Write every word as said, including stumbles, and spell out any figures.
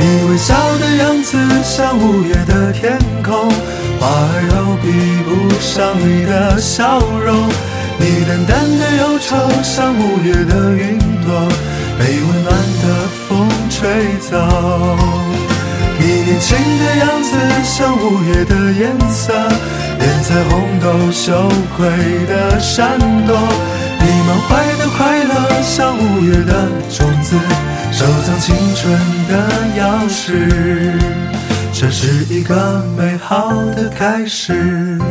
你微笑的样子像五月的天空，花儿都比不上你的笑容。你淡淡的忧愁像五月的云朵，被温暖的风吹走。你年轻的样子像五月的颜色，连彩虹都羞愧的闪躲。你满怀的快乐像五月的种子，收藏青春的钥匙，这是一个美好的开始。